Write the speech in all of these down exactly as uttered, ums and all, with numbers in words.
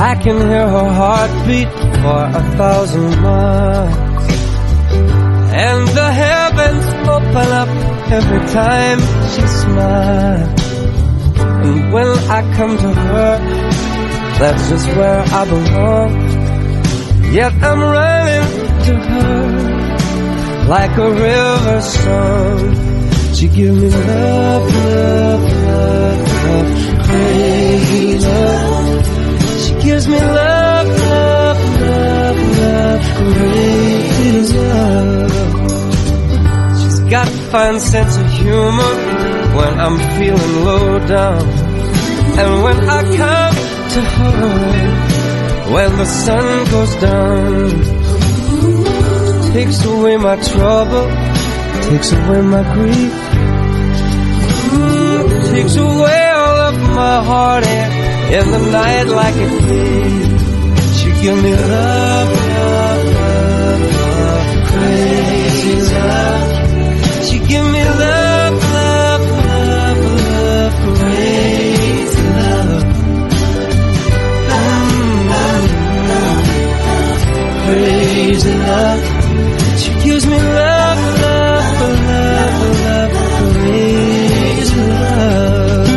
I can hear her heartbeat for a thousand miles, and the heavens open up every time she smiles. And when I come to her, that's just where I belong. Yet I'm running to her like a river song. She gives me love, love, love, love, crazy love. She gives me love, love, love, love, crazy love. She's got a fine sense of humor when I'm feeling low down, and when I come to her when the sun goes down. Takes away my trouble, takes away my grief, mm, takes away all of my heartache in the night like a thief. She give me love, love, love, love, crazy love. She give me love, love, love, love, crazy love. Crazy love. She gives me love, love, love, love, crazy love.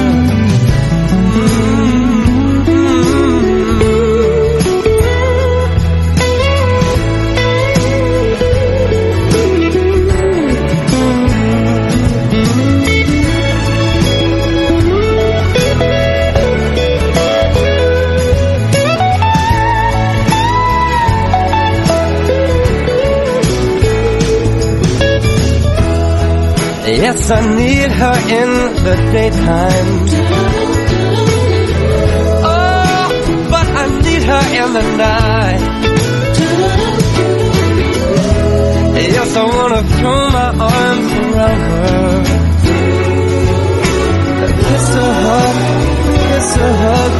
Yes, I need her in the daytime. Oh, but I need her in the night. Yes, I wanna throw my arms around her, kiss her, hug, kiss her, hug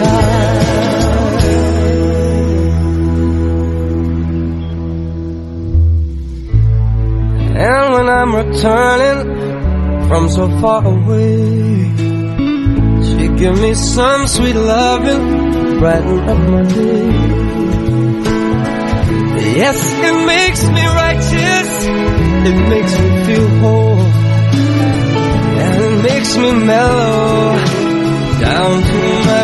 goodbye. And when I'm returning from so far away, she give me some sweet loving, brighten up my day. Yes, it makes me righteous, it makes me feel whole, and it makes me mellow down to my